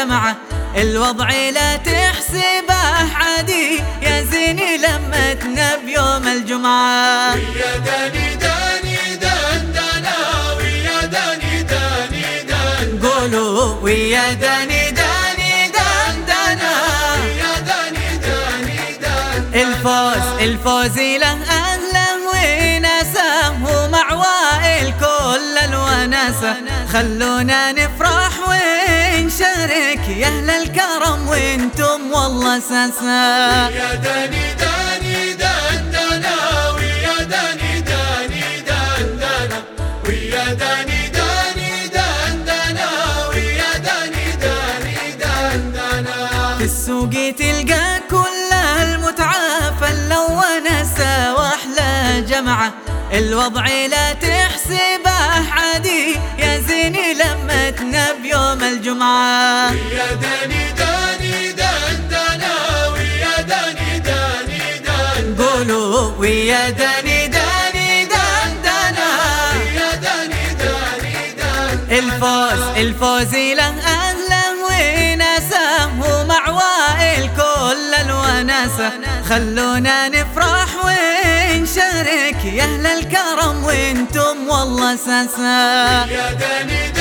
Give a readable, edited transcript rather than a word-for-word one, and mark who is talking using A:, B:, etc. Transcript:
A: جمعة، الوضع لا تحسبه عادي يا زيني لمتنا بيوم الجمعة.
B: ويا داني داني دندنا ويا داني داني دندنا،
A: قولوا ويا داني داني دندنا
B: ويا داني داني دندنا.
A: الفوز له أهله وناسه ومع وائل كل الوناسة، خلونا نفرح ونشارك يا أهل الكرم وانتم والله ساسا.
B: ويا داني داني دندنا ويا داني داني دندنا، ويا داني داني دندنا ويا داني داني دندنا.
A: في السوق تلقى كل المتعة فالوناسة واحلى جمعة، الوضع لا تحسبه عادي يا زيني لمتنا بيوم الجمعة.
B: ويا داني داني دندنا ويا داني داني دندنا،
A: قولوا ويا داني داني دندنا،
B: ويا داني داني دندنا.
A: الفوز له أهله وناسه ومع وائل كل الوناسة، خلونا نفرح ونشارك يا أهل الكرم وانتم والله ساسا.
B: ويا داني